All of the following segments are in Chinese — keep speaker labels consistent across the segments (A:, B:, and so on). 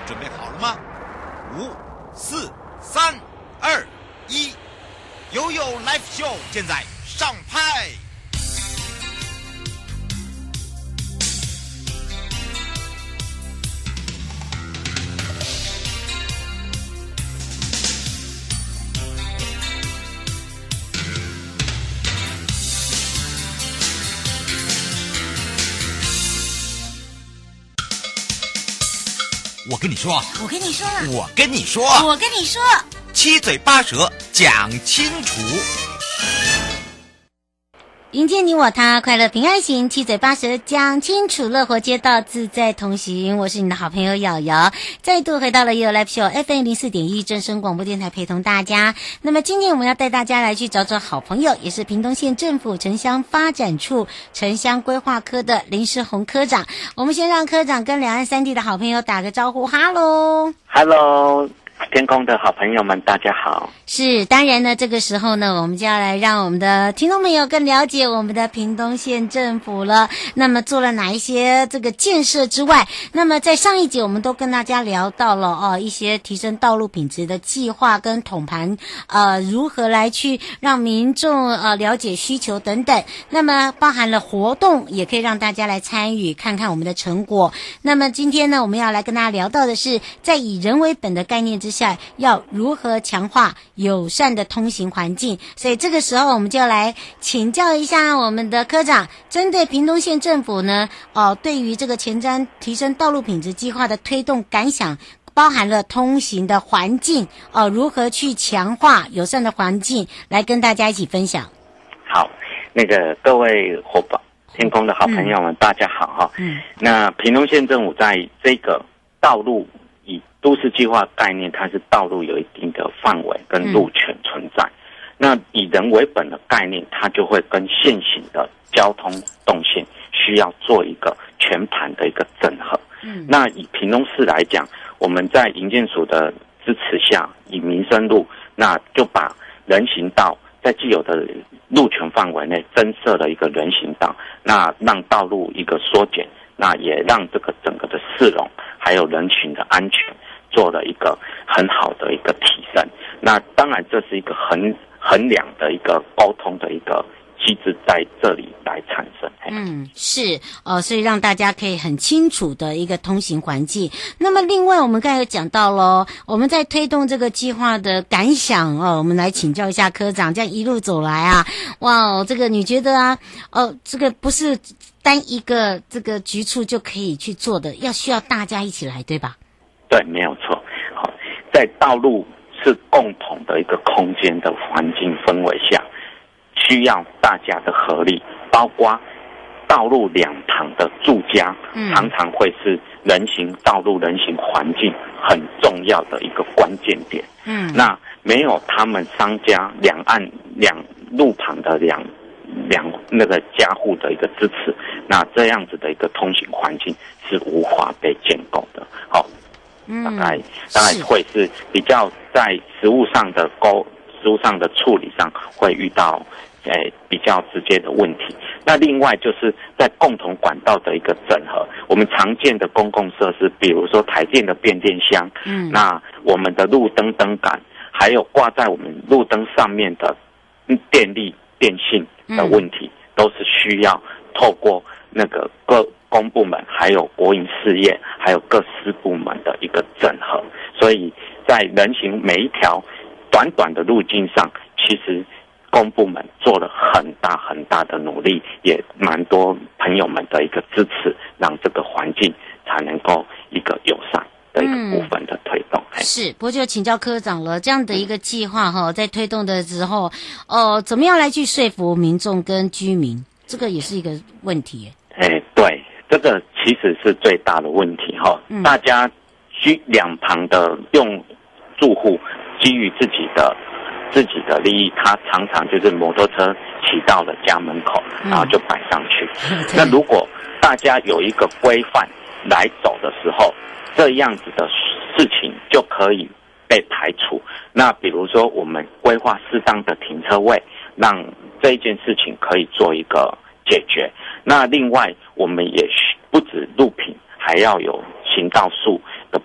A: 准备好了吗？5、4、3、2、1，悠悠 Live Show 现在上拍。我跟你说，
B: 我跟你说，
A: 我跟你说，
B: 我跟你说，
A: 七嘴八舌讲清楚。
B: 迎接你我他，快乐平安行，七嘴八舌讲清楚，乐活街道自在同行。我是你的好朋友瑶瑶，再度回到了悠悠 Live Show FM 04.1正声广播电台，陪同大家。那么今天我们要带大家来去找找好朋友，也是屏东县政府城乡发展处城乡规划科的林世宏科长。我们先让科长跟两岸三地的好朋友打个招呼，哈喽，
C: 哈喽。天空的好朋友们，大家好。
B: 是，当然呢，这个时候呢，我们就要来让我们的听众朋友更了解我们的屏东县政府了。那么做了哪一些这个建设之外，那么在上一集我们都跟大家聊到了一些提升道路品质的计划跟统盘如何来去让民众了解需求等等。那么包含了活动，也可以让大家来参与，看看我们的成果。那么今天呢，我们要来跟大家聊到的是，在以人为本的概念之下，要如何强化友善的通行环境。所以这个时候我们就来请教一下我们的科长，针对屏东县政府呢对于这个前瞻提升道路品质计划的推动感想，包含了通行的环境如何去强化友善的环境，来跟大家一起分享。
C: 好，那个各位伙伴天空的好朋友们，大家好哈。那屏东县政府在这个道路以都市计划概念，它是道路有一定的范围跟路权存在。那以人为本的概念，它就会跟现行的交通动线需要做一个全盘的一个整合。那以屏东市来讲，我们在营建署的支持下，以民生路，那就把人行道在既有的路权范围内增设了一个人行道，那让道路一个缩减，那也让这个整个的市容还有人群的安全做了一个很好的一个提升。那当然这是一个衡量的一个沟通的一个机制在这里来产生。
B: 是所以让大家可以很清楚的一个通行环境。那么另外我们刚才有讲到咯，我们在推动这个计划的感想我们来请教一下科长，这样一路走来啊，哇，这个你觉得这个不是单一个这个局处就可以去做的，需要大家一起来，对吧？
C: 对，没有错。好，在道路是共同的一个空间的环境氛围下，需要大家的合力，包括道路两旁的住家，常常会是道路人行环境很重要的一个关键点。那没有他们商家两路旁的那个家户的一个支持，那这样子的一个通行环境是无法被建构的。好，大概会是比较在实务上的处理上会遇到比较直接的问题。那另外就是在共同管道的一个整合，我们常见的公共设施，比如说台电的变电箱，那我们的路灯灯杆，还有挂在我们路灯上面的电力电信的问题，都是需要透过那个各公部门还有国营事业还有各司部门的一个整合。所以在人行每一条短短的路径上，其实公部门做了很大的努力，也蛮多朋友们的一个支持，让这个环境才能够一个友善的一个部分的推动。
B: 是，不过就请教科长了，这样的一个计划在推动的时候怎么样来去说服民众跟居民，这个也是一个问题。
C: 对，这个其实是最大的问题大家两旁的住户基于自己的利益，他常常就是摩托车骑到了家门口，然后就摆上去。那如果大家有一个规范来走的时候，这样子的事情就可以被排除。那比如说我们规划适当的停车位，让这一件事情可以做一个解决。那另外我们也不止路平，还要有行道树的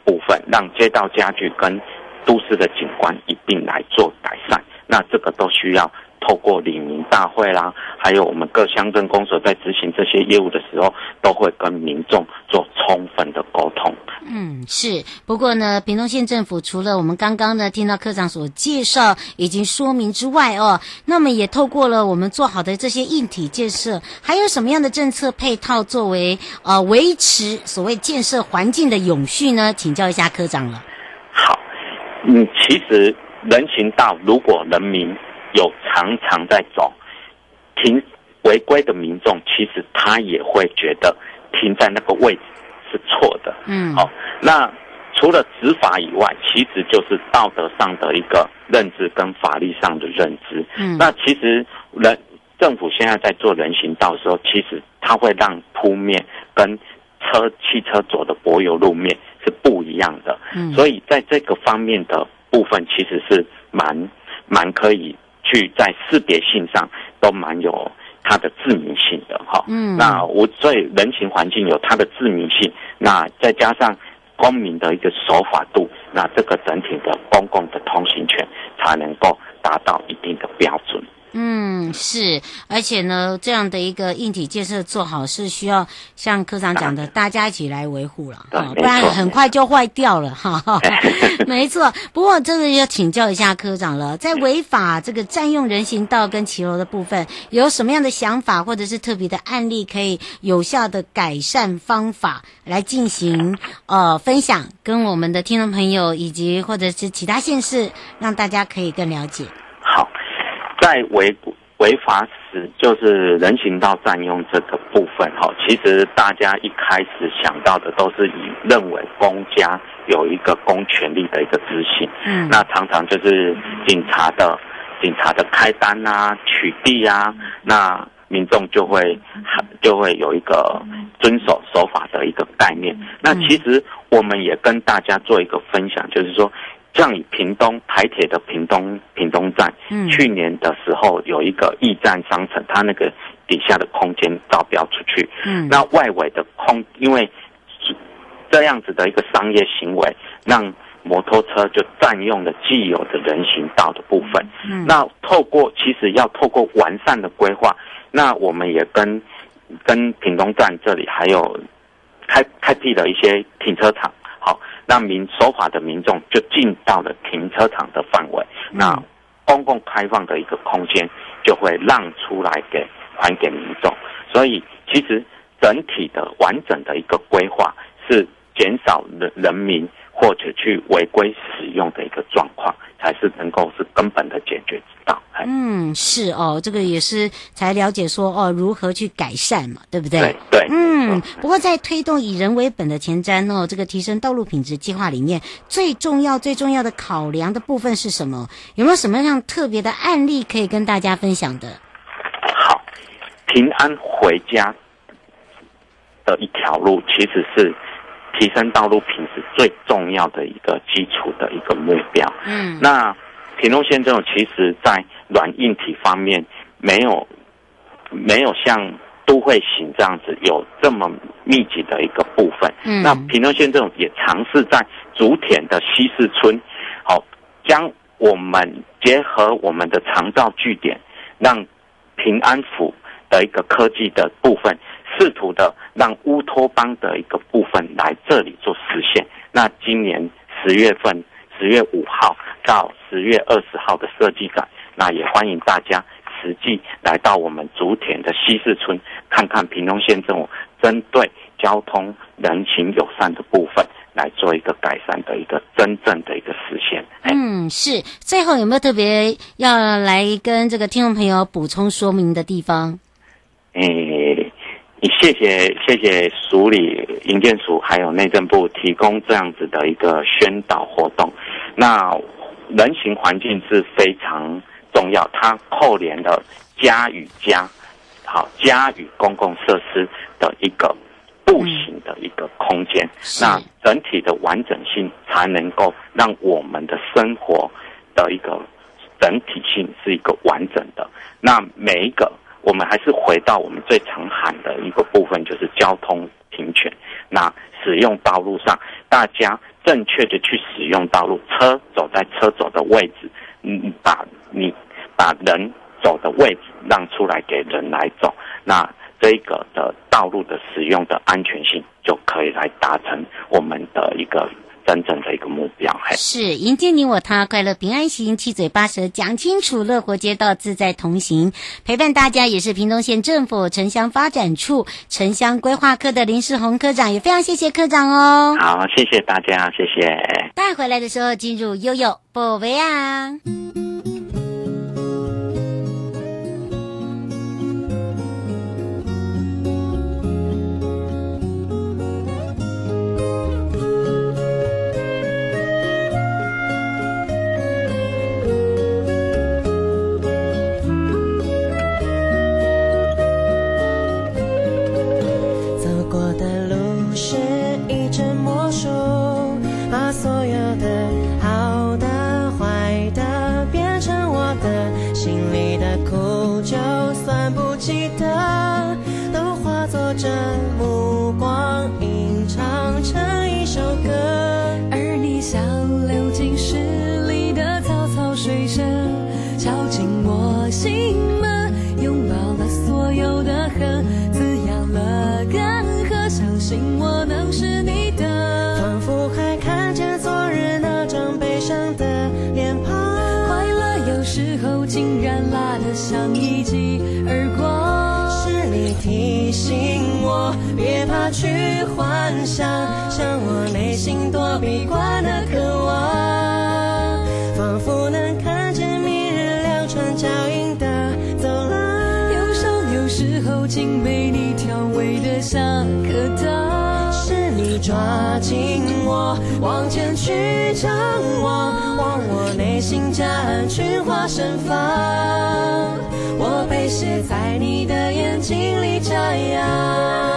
C: 部分，让街道家具跟都市的景观一并来做改善。那这个都需要透过里民大会啦，还有我们各乡镇公所在执行这些业务的时候，都会跟民众做充分的沟通。
B: 是。不过呢，屏东县政府除了我们刚刚呢听到科长所介绍以及说明之外那么也透过了我们做好的这些硬体建设，还有什么样的政策配套作为维持所谓建设环境的永续呢？请教一下科长了。
C: 好，其实人行道如果人民有常常在走，违规的民众其实他也会觉得停在那个位置是错的。好，那除了执法以外，其实就是道德上的一个认知跟法律上的认知。那其实政府现在在做人行道的时候，其实它会让铺面跟汽车走的柏油路面是不一样的。所以在这个方面的部分，其实是蛮可以去在识别性上都蛮有它的致命性的哈。那所以人行环境有它的致命性，那再加上公民的一个守法度，那这个整体的公共的通行权才能够达到一定的标准。
B: 是，而且呢，这样的一个硬体建设做好是需要像科长讲的，大家一起来维护了，不然很快就坏掉了哈。没错，不过这个要请教一下科长了，在违法这个占用人行道跟骑楼的部分，有什么样的想法或者是特别的案例，可以有效的改善方法来进行分享，跟我们的听众朋友以及或者是其他县市，让大家可以更了解。
C: 好，在违法时，就是人行道占用这个部分其实大家一开始想到的都是认为公家有一个公权力的一个执行。那常常就是警察的开单啊、取缔啊，那民众就会有一个遵守守法的一个概念。那其实我们也跟大家做一个分享，就是说像以台铁的屏东站，去年的时候有一个驿站商城，它那个底下的空间招标出去，那外围的因为这样子的一个商业行为，让摩托车就占用了既有的人行道的部分。那其实要透过完善的规划，那我们也跟屏东站这里还有开辟了一些停车场。好，那守法的民众就进到了停车场的范围，那公共开放的一个空间就会让出来还给民众。所以其实整体的完整的一个规划是减少人民或者去违规使用的一个状况，才是能够是根本的解决之道。
B: 是这个也是才了解说如何去改善嘛，对不对？
C: 对。
B: 不过在推动以人为本的前瞻这个提升道路品质计划里面，最重要的考量的部分是什么？有没有什么样特别的案例可以跟大家分享的？
C: 好，平安回家的一条路其实是提升道路品质最重要的一个基础的一个目标。那屏东县政府其实在软硬体方面没有像都会型这样子有这么密集的一个部分。那屏东县政府也尝试在竹田的西势村，将我们结合我们的长照据点，让平安府的一个科技的部分，试图的让乌托邦的一个部分来这里做实现。那今年10月5号到10月20号的设计展，那也欢迎大家实际来到我们竹田的西势村，看看屏东县政府针对交通人行友善的部分来做一个改善的一个真正的一个实现。
B: 是。最后有没有特别要来跟这个听众朋友补充说明的地方？
C: 谢谢署里营建署还有内政部提供这样子的一个宣导活动。那人行环境是非常重要，它扣连了家与公共设施的一个步行的一个空间，那整体的完整性才能够让我们的生活的一个整体性是一个完整的。那每一个我们还是回到我们最常喊的一个部分，就是交通平权。那使用道路上，大家正确的去使用道路，车走在车走的位置，你把人走的位置让出来给人来走，那这个的道路的使用的安全性就可以来达成我们的一个真正的一个目标。
B: 是迎接你我他，快乐平安行，七嘴八舌讲清楚，乐活街道自在同行。陪伴大家也是屏东县政府城乡发展处城乡规划科的林世宏科长，也非常谢谢科长哦。
C: 好，谢谢大家，谢谢。
B: 带回来的时候进入悠悠宝贝啊。
D: 着目光吟唱成一首歌，而你像流进诗里的草草水声，敲进我心门，拥抱了所有的恨，滋养了干涸，相信我能是你的。仿佛还看见昨日那张悲伤的脸庞，快乐有时候竟然辣得像一记耳光，是你提醒我别怕去幻想，像我内心躲避惯的渴望，仿佛能看见明日两串脚印的走廊，忧伤有时候竟被你调味得像颗糖，是你抓紧我往前去张望，望我内心夹岸群花盛放，我被写在你的眼睛里眨样。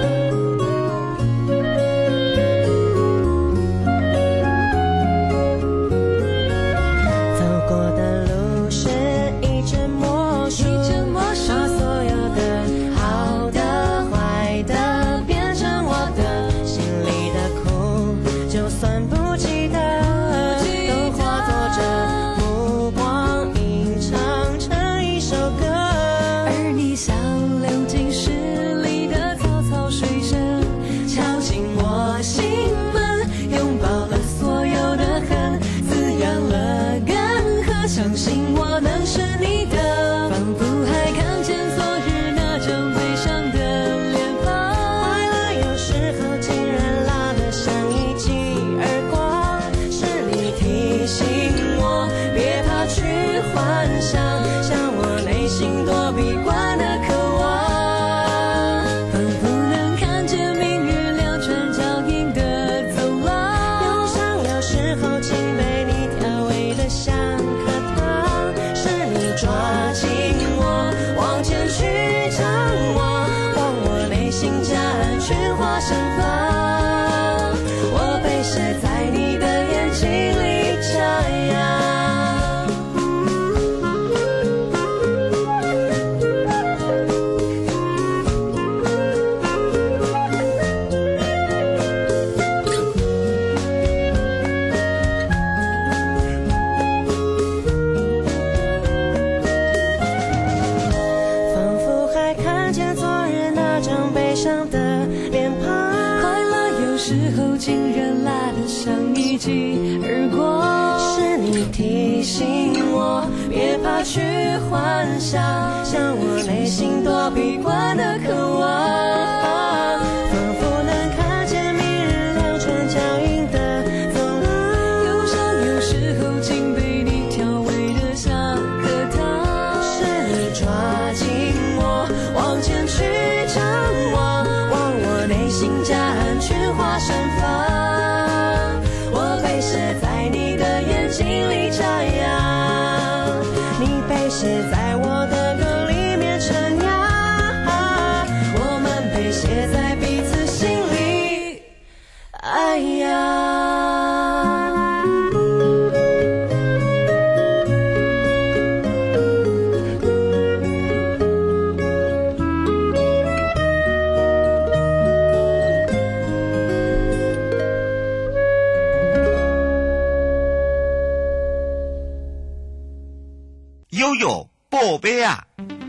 D: 去幻想，像我内心躲避惯的渴望，仿佛能看见明日两串脚印的走廊，忧伤有时候竟被你调味得像颗糖，是你抓紧我往前去张望，望我内心夹岸群花盛放，我被写在你的眼睛里眨样，写在我的歌里面陈扬，我们被写在彼此心里，哎呀。
A: 贝啊！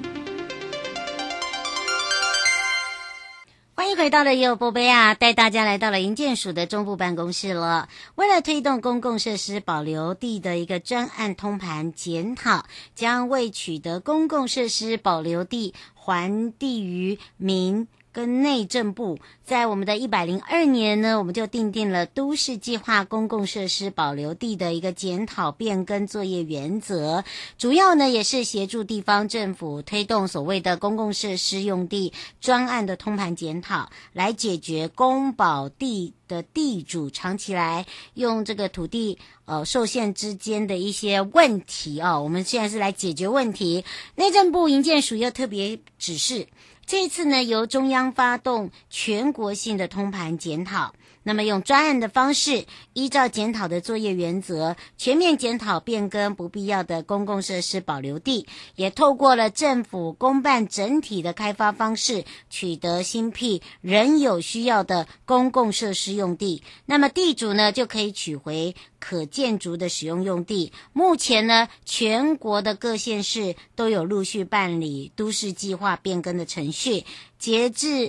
B: 欢迎回到了有宝贝啊，带大家来到了营建署的中部办公室了。为了推动公共设施保留地的一个专案通盘检讨，将未取得公共设施保留地还地于民跟内政部，在我们的102年呢，我们就订定了都市计划公共设施保留地的一个检讨变更作业原则，主要呢也是协助地方政府推动所谓的公共设施用地专案的通盘检讨，来解决公保地的地主长期来用这个土地受限之间的一些问题我们现在是来解决问题。内政部营建署又特别指示，这一次呢，由中央发动全国性的通盘检讨，那么用专案的方式，依照检讨的作业原则，全面检讨变更不必要的公共设施保留地，也透过了政府公办整体的开发方式，取得新辟仍有需要的公共设施用地，那么地主呢就可以取回可建筑的使用用地。目前呢，全国的各县市都有陆续办理都市计划变更的程序，截至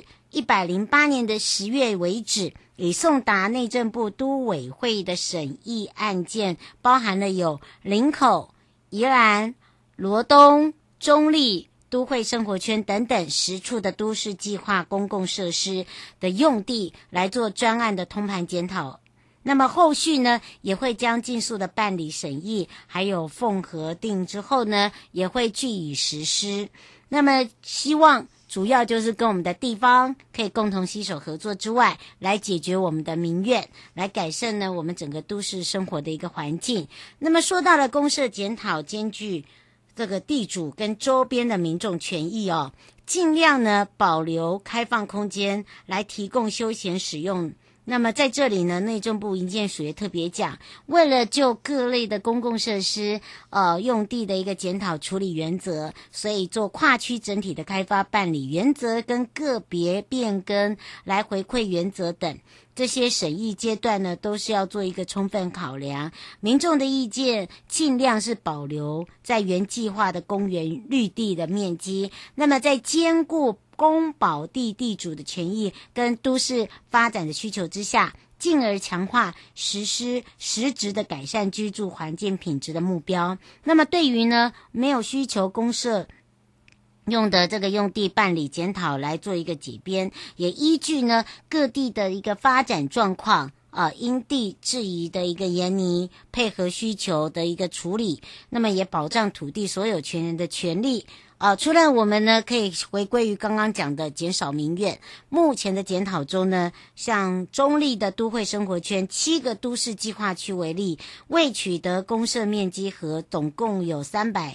B: 108年的10月为止，已送达内政部都委会的审议案件，包含了有林口、宜兰、罗东、中坜、都会生活圈等等10处的都市计划公共设施的用地来做专案的通盘检讨。那么后续呢，也会将尽速的办理审议，还有缝核定之后呢，也会据以实施。那么希望主要就是跟我们的地方可以共同携手合作之外，来解决我们的民怨，来改善呢我们整个都市生活的一个环境。那么说到了公设检讨，兼具这个地主跟周边的民众权益尽量呢保留开放空间来提供休闲使用。那么在这里呢，内政部营建署也特别讲，为了就各类的公共设施用地的一个检讨处理原则，所以做跨区整体的开发办理原则跟个别变更来回馈原则等，这些审议阶段呢都是要做一个充分考量，民众的意见尽量是保留在原计划的公园绿地的面积，那么在兼顾公保地地主的权益跟都市发展的需求之下，进而强化实施实质的改善居住环境品质的目标。那么对于呢没有需求公设用的这个用地办理检讨来做一个解编，也依据呢各地的一个发展状况因地制宜的一个研拟，配合需求的一个处理，那么也保障土地所有权人的权利。除了我们呢可以回归于刚刚讲的减少民怨，目前的检讨中呢，像中坜的都会生活圈7个都市计划区为例，未取得公设面积和总共有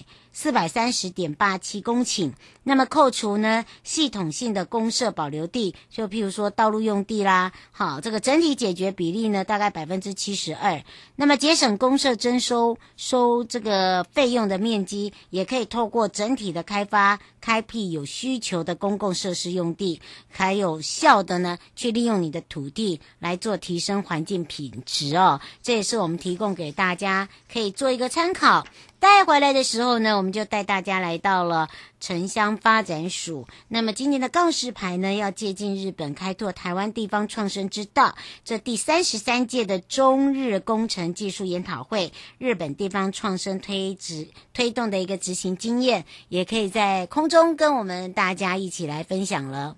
B: 430.87公顷，那么扣除呢系统性的公设保留地，就譬如说道路用地啦，这个整体解决比例呢大概 72%， 那么节省公设征收这个费用的面积，也可以透过整体的开发开辟有需求的公共设施用地，还有效的呢去利用你的土地来做提升环境品质这也是我们提供给大家可以做一个参考。带回来的时候呢，我们就带大家来到了城乡发展署。那么今年的告示牌呢，要借鉴日本开拓台湾地方创生之道，这第33届的中日工程技术研讨会，日本地方创生推动的一个执行经验，也可以在空中跟我们大家一起来分享了。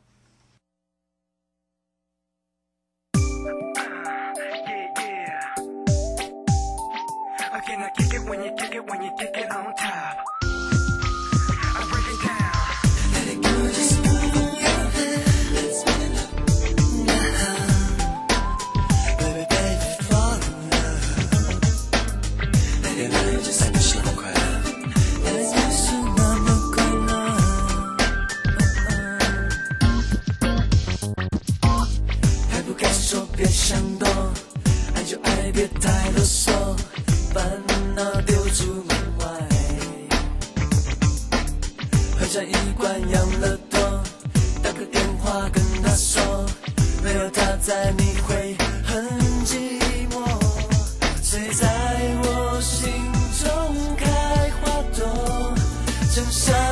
E: When you kick it on top, I break it down. Let it go, just move your head, spin it up, baby, baby, fall in love. Let it go, just like the shit I'm crying. Let it go, so mama gonna. 해부 계속 别想躲，爱就爱，别太啰嗦。烦恼丢出门外，喝茶一罐养乐多，打个电话跟他说，没有他在你会很寂寞，谁在我心中开花朵，剩下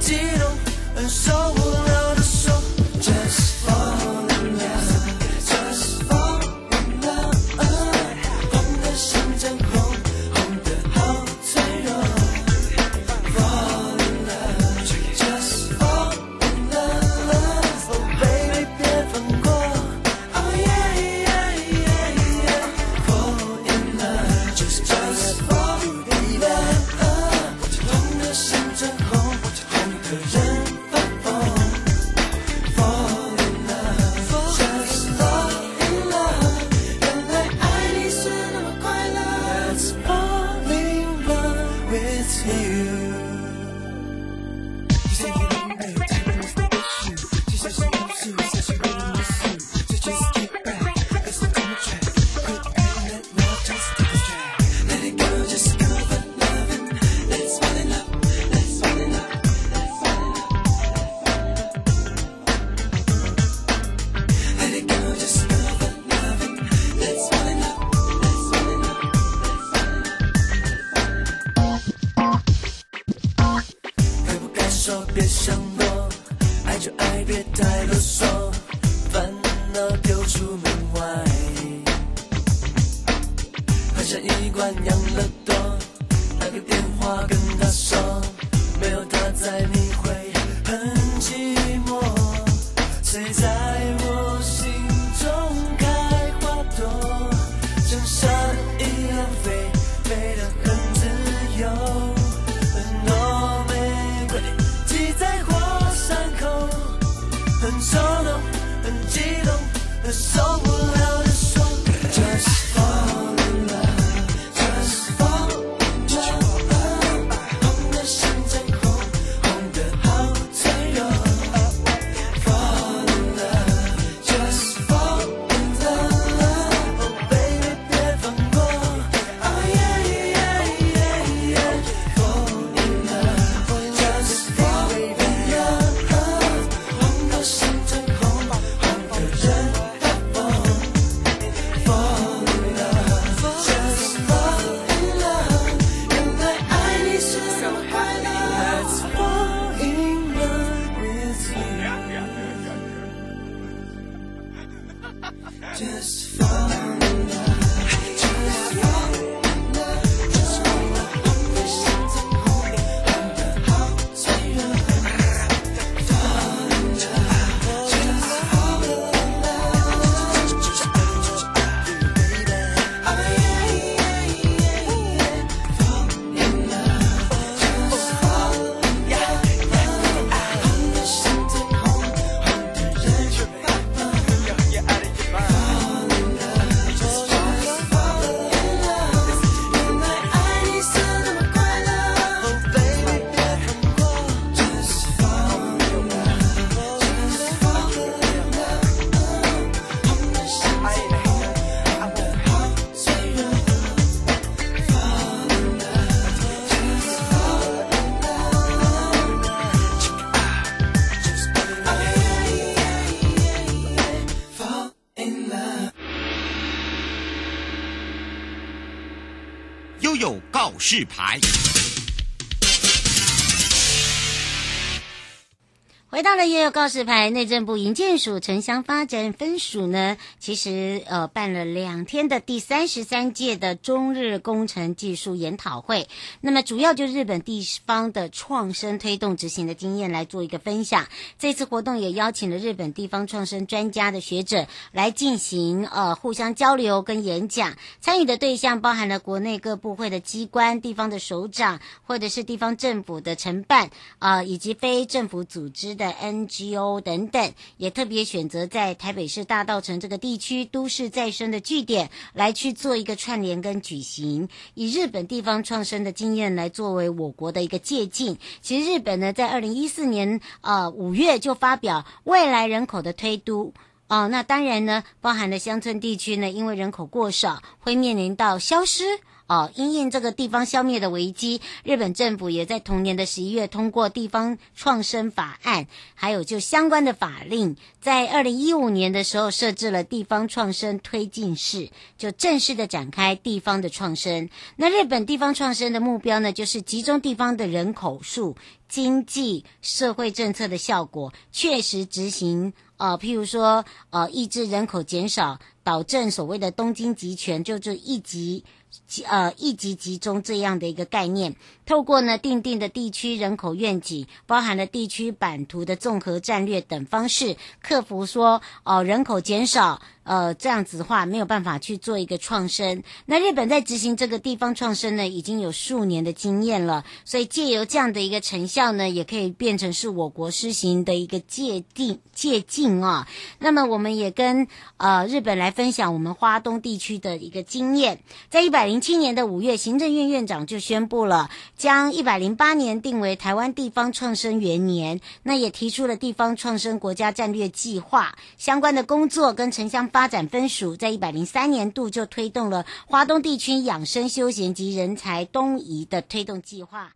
E: 激动，很受不了的说 Just fall in love，Just fall in love，红的像针红，红的好脆弱 Fall in love，Just fall in love，Oh baby 别放过 Oh yeah yeah yeah yeah Fall in love，Just fall in love，红的像针红，红的人发疯 Fall in love，Just fall in love，原来爱你是那么快乐 Let's fall in love with you。该不该说别想多，爱就爱别太啰嗦，烦恼丢出门外，喝下一罐养乐多，打个电话跟他说，没有他在你会很寂寞，谁在我心中开花朵，像沙一样飞，飞得很自由，很多玫瑰挤在火山口，很冲动，很激动，很受不了的说 Just fall in love，Just fall in love，红的像针红，红的好脆弱 Fall in love，Just fall in love，Oh baby 别放过 Oh yeah yeah yeah yeah Fall in love，Just fall in love，红的像针红，红的人发疯 Fall in love，Just fall in love，原来爱你是那么快乐 Let's fall in love with you。Just fall in love，Just fall in love，Just fall in love，红的像针红，红的好脆弱 Fall in love，Just fall in love，Just baby Oh yeah yeah yeah yeah Fall in love，Just fall in love，红的像针红，红的人发疯 Fall in love，Just fall in love，原来爱你是那么快乐 Oh baby 别放过 Just fall in love，Just fall in love，红的像针红，红的好脆弱 Fall in love，Just fall in love，Just Oh yeah yeah yeah yeah Fall in love。
A: 悠悠告示牌。
B: 回到了悠悠告示牌，内政部营建署城乡发展分署呢，其实办了2天的第33届的中日工程技术研讨会。那么主要就日本地方的创生推动执行的经验来做一个分享。这次活动也邀请了日本地方创生专家的学者来进行互相交流跟演讲。参与的对象包含了国内各部会的机关、地方的首长，或者是地方政府的承办以及非政府组织的 NGO 等等，也特别选择在台北市大稻埕这个地区都市再生的据点来去做一个串联跟举行，以日本地方创生的经验来作为我国的一个借鉴。其实日本呢，在2014年5月就发表未来人口的推都。那当然呢，包含了乡村地区呢，因为人口过少，会面临到消失因应这个地方消灭的危机，日本政府也在同年的11月通过地方创生法案，还有就相关的法令，在2015年的时候设置了地方创生推进室，就正式的展开地方的创生。那日本地方创生的目标呢，就是集中地方的人口数、经济、社会政策的效果，确实执行譬如说抑制人口减少，导正所谓的东京集权，就是一级集中这样的一个概念，透过呢订定的地区人口愿景，包含了地区版图的综合战略等方式，克服说人口减少这样子的话没有办法去做一个创生。那日本在执行这个地方创生呢，已经有数年的经验了，所以借由这样的一个成效呢，也可以变成是我国施行的一个借鉴啊。那么我们也跟日本来分享我们花东地区的一个经验。在107年的5月，行政院院长就宣布了，将108年定为台湾地方创生元年，那也提出了地方创生国家战略计划，相关的工作跟城乡发展分署在103年度就推动了花东地区养生休闲及人才东移的推动计划。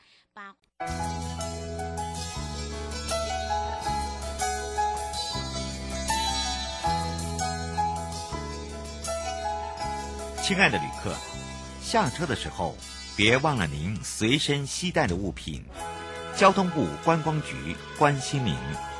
A: 亲爱的旅客，下车的时候别忘了您随身携带的物品。交通部观光局关心您。